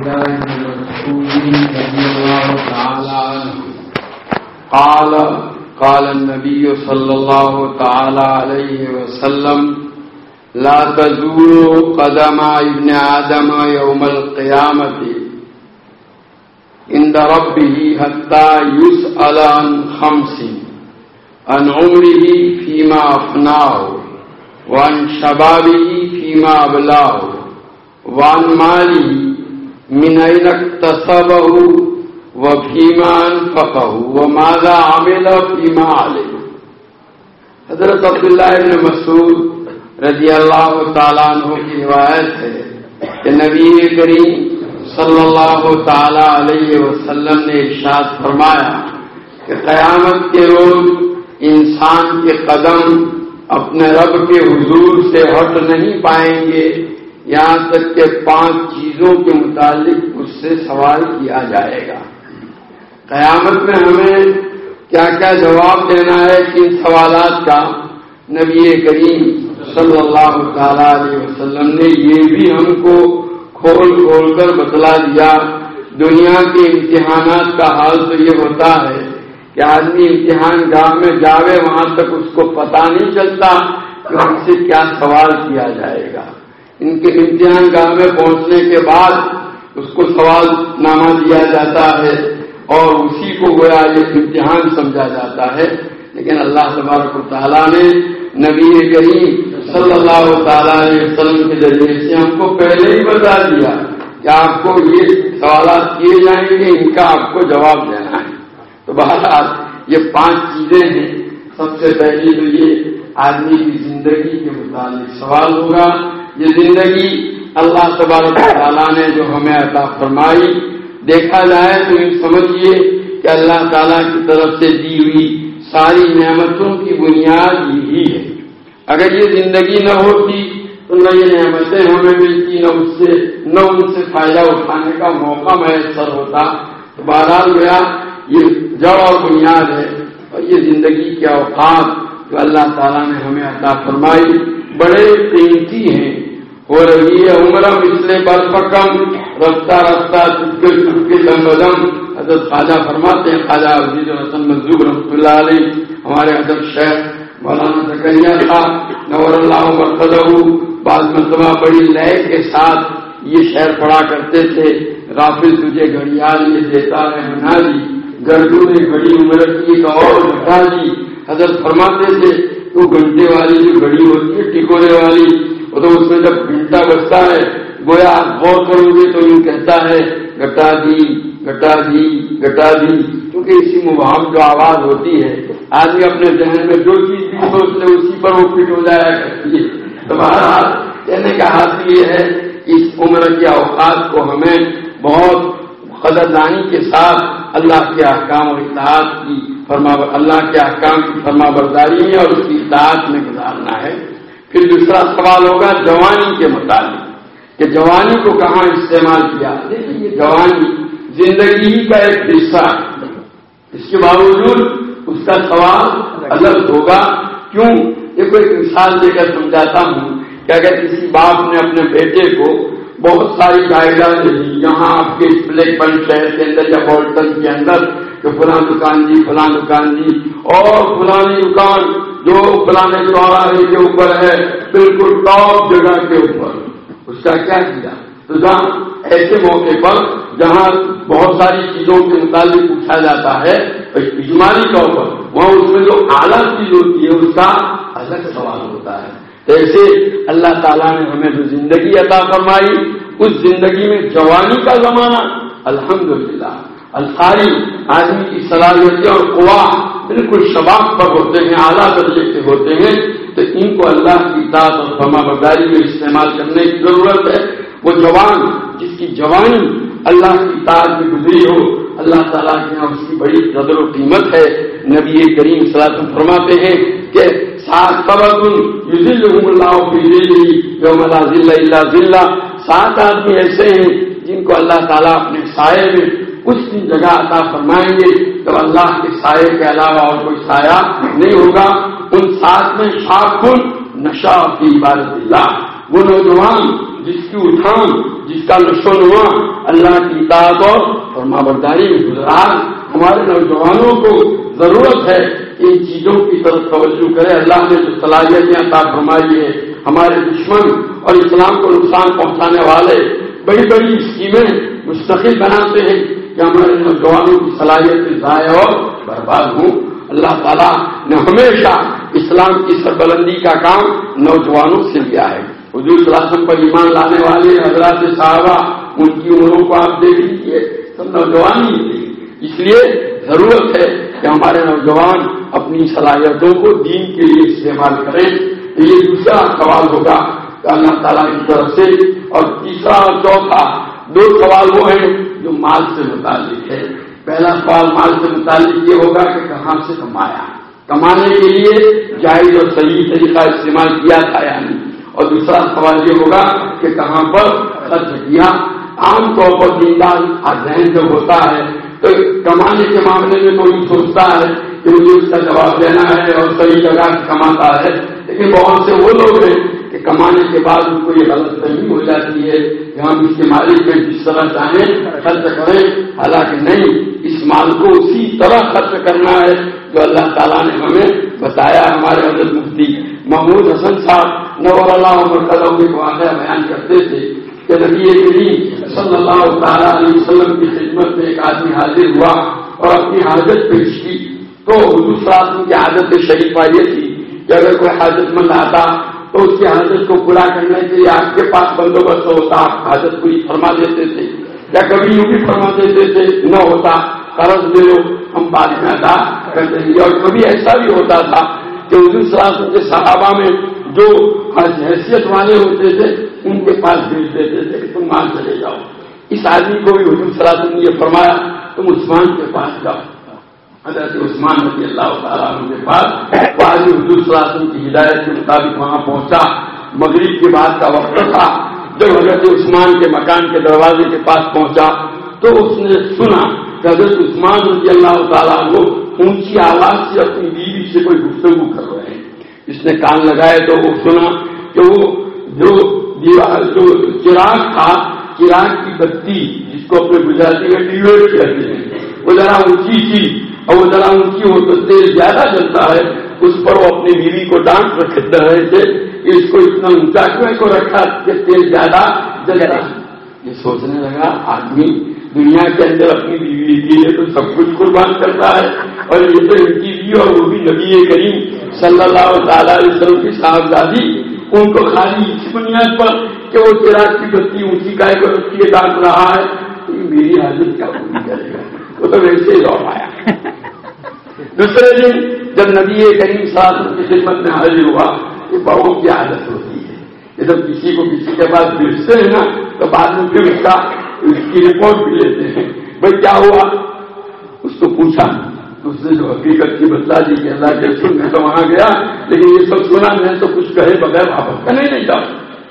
الله بن مسعود رضي الله تعالى عنه قال النبي صلى الله تعالى عليه وسلم لا تزول قدم ابن آدم يوم القيامة عند ربه حتى يسأل عن خمس: عن عمره فيما أفناه، وعن شبابه فيما أبلاه، وعن ماله من أين اكتسبه وفيما أنفقه وماذا عمل فيما علم۔ حضرت عبداللہ ابن مسعود رضی اللہ تعالیٰ عنہ کی روایت ہے کہ نبی کریم صلی اللہ تعالیٰ علیہ وسلم نے ارشاد فرمایا کہ قیامت کے روز انسان کے قدم اپنے رب کے حضور سے ہٹ نہیں پائیں گے یہاں تک کہ 5 چیزوں کے متعلق اس سے سوال کیا جائے گا۔ قیامت میں ہمیں کیا کیا جواب دینا ہے ان سوالات کا، نبی کریم صلی اللہ تعالیٰ علیہ وسلم نے یہ بھی ہم کو کھول کر بتلا دیا۔ دنیا کے امتحانات کا حال تو یہ ہوتا ہے کہ آدمی امتحان گاہ میں جاوے وہاں تک اس کو پتہ نہیں چلتا کہ ہم سے کیا سوال کیا جائے گا۔ ان کے امتحان گاہ میں پہنچنے کے بعد اس کو سوال نامہ دیا جاتا ہے اور اسی کو گویا یہ امتحان سمجھا جاتا ہے، لیکن اللہ تبارک و تعالیٰ نے نبی کریم صلی اللہ تعالیٰ علیہ وسلم کے ذریعے سے ہم کو پہلے ہی بتا دیا کہ آپ کو یہ سوالات کیے جائیں گے، ان کا آپ کو جواب دینا ہے۔ تو بہرحال یہ 5 چیزیں ہیں۔ سب سے پہلی تو یہ آدمی کی زندگی کے متعلق سوال ہوگا۔ یہ زندگی اللہ تبارک و تعالیٰ نے جو ہمیں عطا فرمائی، دیکھا جائے تو یہ سمجھیے کہ اللہ تعالیٰ کی طرف سے دی ہوئی ساری نعمتوں کی بنیاد یہی ہے۔ اگر یہ زندگی نہ ہوتی تو نہ یہ نعمتیں ہمیں ملتی، نہ ان سے فائدہ اٹھانے کا موقع میسر ہوتا۔ تو بہرحال گیا یہ جڑ اور بنیاد ہے، اور یہ زندگی کے اوقات جو اللہ تعالیٰ نے ہمیں عطا فرمائی بڑے قیمتی ہیں۔ ہو رہی ہے عمر مثل برفکم، رفتہ رفتہ چپکے دم بدم۔ حضرت خواجہ فرماتے ہیں، خواجہ عزیز الحسن مجذوب رحمۃ اللہ علیہ، ہمارے حضرت شیخ مولانا زکریا صاحب نور اللہ مرتضہ بعض مرتبہ بڑی لے کے ساتھ یہ شعر پڑھا کرتے تھے: غافل تجھے گھڑیال یہ دیتا ہے منا دی، گردو نے گھڑی عمر کی ایک اور گھٹا دی۔ حضرت فرماتے تھے تو گھنٹے والی جو گھڑی ہوتی ہے ٹکونے والی، وہ تو اس میں جب گھنٹہ بجتا ہے گویا آپ غور کرو گے تو یوں کہتا ہے گٹا دی گٹا دی گٹا دی، کیونکہ اسی مبہم جو آواز ہوتی ہے آدمی اپنے ذہن میں جو چیز بھی سوچ لے اسی پر وہ فٹ ہو جایا کرتی ہے۔ تو بہرحال کہنے کا حاصل یہ ہے کہ اس عمر کے اوقات کو ہمیں بہت قدردانی کے ساتھ اللہ کے احکام اور اطاعت کی اللہ کے احکام کی فرما برداری میں اور اس کی اطاعت میں گزارنا ہے۔ پھر دوسرا سوال ہوگا جوانی کے متعلق کہ جوانی کو کہاں استعمال کیا۔ دیکھیے یہ جوانی زندگی ہی کا ایک حصہ ہے، اس کے باوجود اس کا سوال الگ ہوگا۔ کیوں؟ یہ کوئی مثال دے کر سمجھاتا ہوں کہ اگر کسی باپ نے اپنے بیٹے کو بہت ساری گائیڈ دی یہاں آپ کے بلیک بن شہر کے اندر یا بولٹن کے اندر کہ فلاں دکان جی اور فلانی دکان جو فلانے چوراہے کے اوپر ہے بالکل ٹاپ جگہ کے اوپر، اس کا کیا کیا؟ تو جہاں ایسے موقع پر جہاں بہت ساری چیزوں کے متعلق پوچھا جاتا ہے اجمالی طور پر، وہاں اس میں جو اعلیٰ چیز ہوتی ہے اس کا الگ سوال ہوتا ہے۔ ایسے اللہ تعالیٰ نے ہمیں جو زندگی عطا فرمائی اس زندگی میں جوانی کا زمانہ الحمدللہ ساری آدمی کی صلاحیتیں اور قوا بالکل شباب پر ہوتے ہیں، اعلیٰ درجے کے ہوتے ہیں، تو ان کو اللہ کی اطاعت اور فرما برداری میں استعمال کرنے کی ضرورت ہے۔ وہ جوان جس کی جوانی اللہ کی اطاعت میں گزری ہو اللہ تعالیٰ کے یہاں اس کی بڑی قدر و قیمت ہے۔ نبی کریم صلی اللہ علیہ وسلم فرماتے ہیں کہ 7 یظلهم اللہ فی ظلہ یوم لا ظل الا ظلہ، 7 آدمی ایسے ہیں جن کو اللہ تعالیٰ اپنے سائے میں اس کی جگہ عطا فرمائیں گے جب اللہ کے سائے کے علاوہ اور کوئی سایہ نہیں ہوگا۔ ان 7 میں شاب نشا فی عبادت اللہ، وہ نوجوان جس کی اٹھان، جس کا نشو و نما اللہ کی اطاعت اور فرما برداری میں گزرا، ہمارے نوجوانوں کو ضرورت ہے کہ ان چیزوں کی طرف توجہ کرے۔ اللہ نے جو صلاحیتیں عطا فرمائی ہے، ہمارے دشمن اور اسلام کو نقصان پہنچانے والے بڑی بڑی اسکیمیں مستقل بناتے ہیں کہ ہمارے نوجوانوں کی صلاحیتیں ضائع اور برباد ہوں۔ اللہ تعالیٰ نے ہمیشہ اسلام کی سربلندی کا کام نوجوانوں سے کیا ہے۔ حضور صلی اللہ علیہ وسلم پر ایمان لانے والے حضرات صحابہ، ان کی عمروں کو آپ دیکھ لیجیے، سب نوجوان ہی تھے۔ اس لیے ضرورت ہے کہ ہمارے نوجوان اپنی صلاحیتوں کو دین کے لیے استعمال کریں۔ یہ دوسرا سوال ہوگا اللہ تعالیٰ کی طرف سے، اور تیسرا اور چوتھا دو سوال وہ ہیں جو مال سے متعلق ہے۔ پہلا سوال مال سے متعلق یہ ہوگا کہ کہاں سے کمایا، کمانے کے لیے جائز اور صحیح طریقہ استعمال کیا تھا یا نہیں، اور دوسرا سوال یہ ہوگا کہ کہاں پر خرچ کیا۔ عام طور پر دیندار ذہن جب ہوتا ہے تو کمانے کے معاملے میں کوئی سوچتا ہے کہ مجھے اس کا جواب دینا ہے اور صحیح جگہ سے کماتا ہے، لیکن بہت سے وہ لوگ ہیں کہ کمانے کے بعد ان کو یہ غلط فہمی ہو جاتی ہے کہ ہم اس کے مالک میں جس طرح چاہیں خرچ کریں، حالانکہ نہیں، اس مال کو اسی طرح خرچ کرنا ہے جو اللہ تعالیٰ نے ہمیں بتایا۔ ہمارے حضرت مفتی محمود حسن صاحب نور اللہ مرتضی ایک واقعہ بیان کرتے تھے کہ نبی کریم صلی اللہ تعالیٰ علیہ وسلم کی خدمت میں ایک آدمی حاضر ہوا اور اپنی حاجت پیش کی، تو حضور صلی اللہ علیہ وسلم کی عادت شریفہ یہ تھی کہ اگر کوئی حاجت مند آتا تو اس کی حاجت کو پورا کرنے کے لیے آپ کے پاس بندوبست ہوتا، حاجت پوری فرما دیتے تھے، یا کبھی یوں بھی فرما دیتے تھے نہ ہوتا قرض لے لو ہم بعد میں ادا کر دیں گے۔ اور کبھی ایسا بھی ہوتا تھا کہ حضور صلی اللہ علیہ وسلم کے صحابہ میں جو حیثیت والے ہوتے تھے ان کے پاس بھیج دیتے تھے کہ تم وہاں چلے جاؤ۔ اس آدمی کو بھی حضور صلی اللہ علیہ وسلم نے یہ فرمایا تم عثمان کے پاس جاؤ۔ حضرت عثمان رضی اللہ تعالیٰ عنہ کے پاس وہ آدمی حضور صلی اللہ علیہ وسلم کی ہدایت کے مطابق وہاں پہنچا۔ مغرب کے بعد کا وقت تھا، جب حضرت عثمان کے مکان کے دروازے کے پاس پہنچا تو اس نے سنا کہ حضرت عثمان رضی اللہ تعالیٰ عنہ اونچی آواز سے اپنی بیوی سے کوئی گفتگو کر رہے ہیں۔ اس نے کان لگائے تو وہ سنا کہ وہ جو چراغ تھا، چراغ کی بتی جس کو اپنے گجراتی میں ٹیوب کہتے ہیں، وہ ذرا اونچی تھی، اور وہ ذرا اونچی ہو تو تیل زیادہ جلتا ہے، اس پر وہ اپنی بیوی کو ڈانٹ رہے تھے کہ اس کو اتنا اونچا کیوں کو رکھا کہ تیل زیادہ جلتا ہے۔ یہ سوچنے لگا آدمی دنیا کے اندر اپنی بیوی کے لیے تو سب کچھ قربان کرتا ہے، اور یہ تو ان کی بیوی اور وہ بھی نبی کریم صلی اللہ تعالیٰ علیہ وسلم کی صاحبزادی، ان کو خالی اس بنیاد پر کہ وہ چراغ کی بتی اونچی گائے کو رکھ کے ڈانٹ رہا ہے، میری حاجت کیا پوری کرے گا؟ وہ تو ویسے ہی لوٹ آیا۔ دوسرے دن جب نبی کریم صلی اللہ علیہ وسلم کی خدمت میں حاضر ہوا، یہ بڑوں کی عادت ہوتی ہے کہ جب کسی کو کسی کے پاس بھیجتے ہیں نا تو بعد میں پھر اس کی رپورٹ بھی لیتے ہیں، بھائی کیا ہوا؟ اس کو پوچھا، اس نے جو حقیقت کی بتا دی کہ اللہ کے رسول میں تو وہاں گیا لیکن یہ سب سنا میں تو کچھ کہے بغیر واپس کرنے نہیں جاؤ۔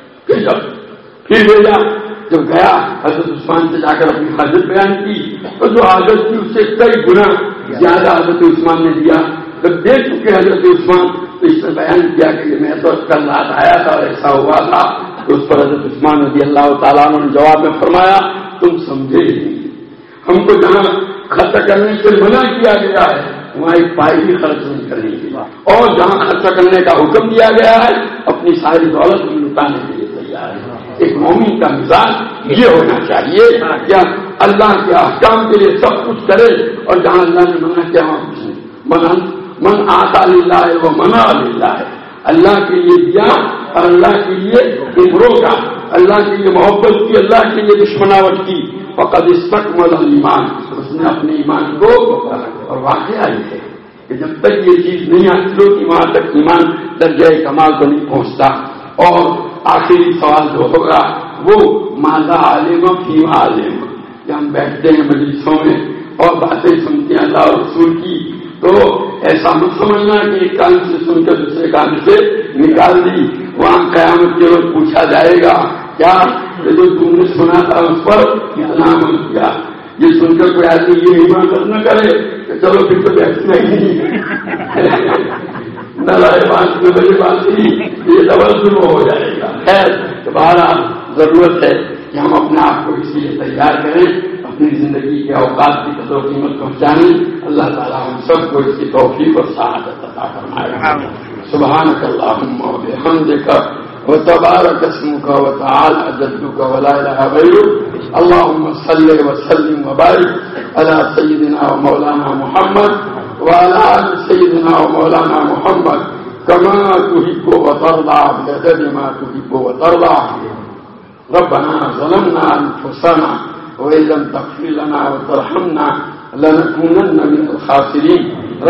پھر بھیجا، جب گیا حضرت عثمان سے جا کر اپنی حاجت بیان کی تو جو حاجت تھی اس سے کئی گنا زیادہ حضرت عثمان نے دیا۔ جب دے چکے حضرت عثمان تو اس نے بیان کیا کہ میں تو کل رات آیا تھا اور ایسا ہوا تھا، تو اس پر حضرت عثمان رضی اللہ تعالیٰ عنہ نے جواب میں فرمایا تم سمجھے نہیں، ہم کو جہاں خرچ کرنے سے منع کیا گیا ہے وہاں ایک پائی بھی خرچ نہیں کرنے کی، اور جہاں خرچ کرنے کا حکم دیا گیا ہے اپنی ساری دولت میں لٹانے کے لیے تیار ہے۔ ایک مومن کا مزاج یہ ہونا چاہیے کہ اللہ کے احکام کے لیے سب کچھ کرے، اور جہاں اللہ نے منع کیا وہاں کچھ نہیں۔ من آتا للہ و منع للہ، اللہ کے لیے دیا اور اللہ کے لیے عمروں کا، اللہ کے لیے محبت کی، اللہ کے لیے دشمناوٹ کی، فقد استکمل الایمان، اس نے اپنے ایمان کو، اور واقعہ یہ ہے کہ جب تک یہ چیز نہیں حاصل ہوتی وہاں تک ایمان درجہ کمال کو نہیں پہنچتا۔ اور آخری سوال جو ہوگا وہ ماذا عالم فیما عالم، کہ ہم بیٹھتے ہیں مجلسوں میں اور باتیں سنتے ہیں اللہ اور رسول کی، تو ایسا مت سمجھنا کہ ایک کان سے سن کر دوسرے کان سے نکال دی، وہاں قیامت کے روز پوچھا جائے گا کیا جو تم نے سنا تھا اس پر کتنا عمل کیا۔ یہ سن کر کوئی آدمی یہ حماقت نہ کرے کہ چلو پھر تو بیٹھنا ہی نہیں، نہ لائے بات نہ بڑی بات نہیں، یہ ڈبل شروع ہو جائے گا۔ خیر بہرحال ضرورت ہے کہ ہم اپنے آپ کو اس لیے تیار کریں، اپنی زندگی کے اوقات کی قدر و قیمت پہنچانے. اللہ تعالیٰ ہم سب کو اس کی توفیق اور سعادت عطا فرمائے. سبحانک اللہم و بحمدک وتبارک اسمک وتعالی جدک ولا الہ غیرک. اللہم صل وسلم وبارک علی سیدنا و مولانا محمد وعلی آل سیدنا و مولانا محمد کما تحب وترضى بعدد ما تحب وترضى. ربنا ظلمنا انفسنا وإن لم تغفر لنا وترحمنا لنكونن من الخاسرين.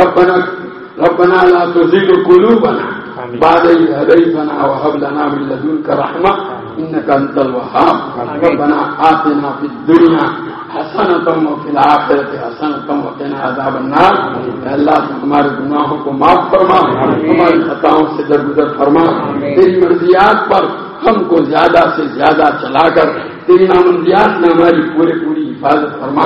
ربنا لا تزغ قلوبنا بعد إذ هديتنا وهب لنا من لدنك رحمة إنك أنت الوهاب. ربنا آتنا في الدنيا حسنة وفي الآخرة حسنة وقنا عذاب النار. اللہ تو ہمارے گناہوں کو معاف فرما، ہماری خطاؤں سے درگزر فرما. تیری مرضیات پر ہم کو زیادہ سے زیادہ چلا کر تیری نامرضیات میں ہماری پوری حفاظت فرما.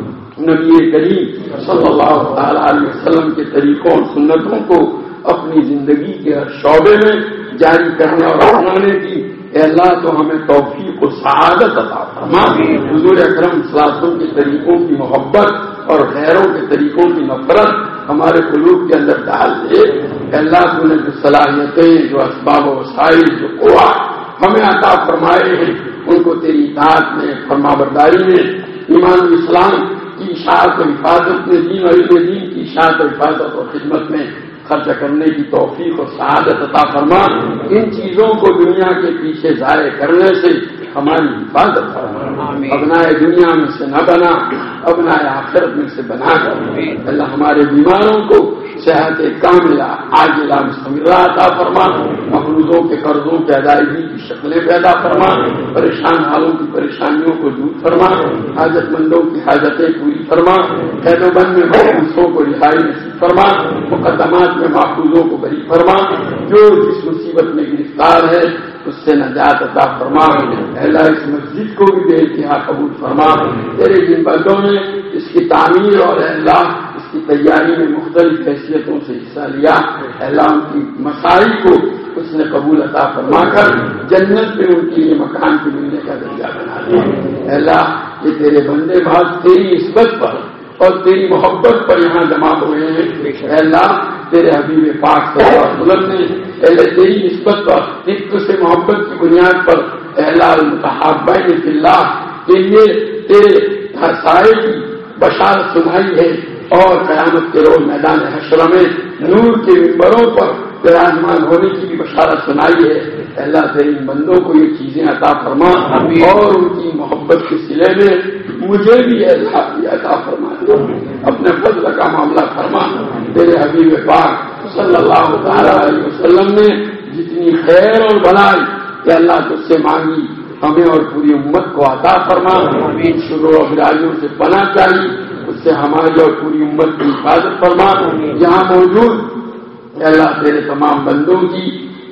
نبی کریم صلی اللہ تعالی علیہ وسلم کے طریقوں اور سنتوں کو اپنی زندگی کے ہر شعبے میں جاری کرنے اور اپنانے کی اے اللہ تو ہمیں توفیق و سعادت عطا فرما. حضور اکرم صلی اللہ علیہ وسلم کے طریقوں کی محبت اور غیروں کے طریقوں کی نفرت ہمارے قلوب کے اندر ڈال دے. اے اللہ تو نے جو صلاحیتیں، جو اسباب و وسائل، جو قوت ہمیں عطا فرمائے ہیں ان کو تیری اطاعت میں، فرما برداری میں، ایمان و اسلام کی اشاعت و حفاظت میں، دین اور علم دین کی اشاعت و حفاظت اور خدمت میں خرچ کرنے کی توفیق اور سعادت عطا فرما. ان چیزوں کو دنیا کے پیچھے ضائع کرنے سے ہماری حفاظت فرما. ابنائے دنیا میں سے نہ بنا، ابنائے آخرت میں سے بنا کر اللہ ہمارے بیماروں کو صحت کاملہ عاجلہ مستمرہ عطا فرما. مقروضوں کے قرضوں کی ادائیگی کی شکلیں پیدا فرما. پریشان حالوں کی پریشانیوں کو دور فرما. حاجت مندوں کی حاجتیں پوری فرما. قید و بند میں محبوسوں کو رہائی نصیب فرما. مقدمات میں محفوظوں کو بری فرما. جو جس مصیبت میں گرفتار ہے اس سے نجات عطا فرما. اللہ اس مسجد کو بھی بے انتہا قبول فرما. تیرے جن بندوں نے اس کی تعمیر اور اللہ اس کی تیاری میں مختلف حیثیتوں سے حصہ لیا، اللہ ان کی مساعی کو اس نے قبول عطا فرما کر جنت میں ان کے لیے مکان کے ملنے کا ذریعہ بنا دیا. اللہ یہ تیرے بندے بھاگ تیری نسبت پر اور تیری محبت پر یہاں جمع ہوئے ہیں. اے اللہ تیرے حبیب پاک صلی اللہ علیہ وسلم نے اللہ تیری نسبت پر ایک سے محبت کی بنیاد پر اے اللہ المتحابین فی اللہ کے لیے تیرے سائے کی بشارت سنائی ہے اور قیامت کے روز میدان حشر میں نور کے ممبروں پر براجمان ہونے کی بھی بشارت سنائی ہے. اللہ تیری بندوں کو یہ چیزیں عطا فرما اور ان کی محبت کے سلے میں مجھے بھی اللہ کی عطا فرما. اپنے فضل کا معاملہ فرما. تیرے حبیب پاک صلی اللہ تعالی علیہ وسلم نے جتنی خیر اور بھلائی کہ اللہ تجھ سے مانگی ہمیں اور پوری امت کو عطا فرما. ان شرور و برائیوں سے پناہ چاہیے، اس سے ہماری اور پوری امت کی حفاظت فرما. یہاں موجود اللہ تیرے تمام بندوں کی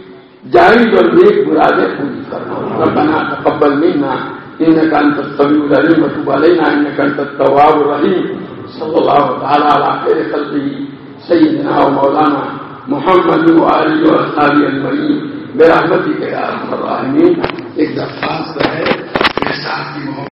جائز اور نیک مرادیں پوری کرنا. ربنا تقبل منا انك انت السميع العليم وتب علينا انك انت التواب الرحيم. صلی اللہ تعالی علی خیر خلقہ سیدنا و مولانا محمد وآلہ وصحبہ اجمعین برحمتک یا ارحم الراحمین. ایک درخواست ہے میرے ساتھ کی محبت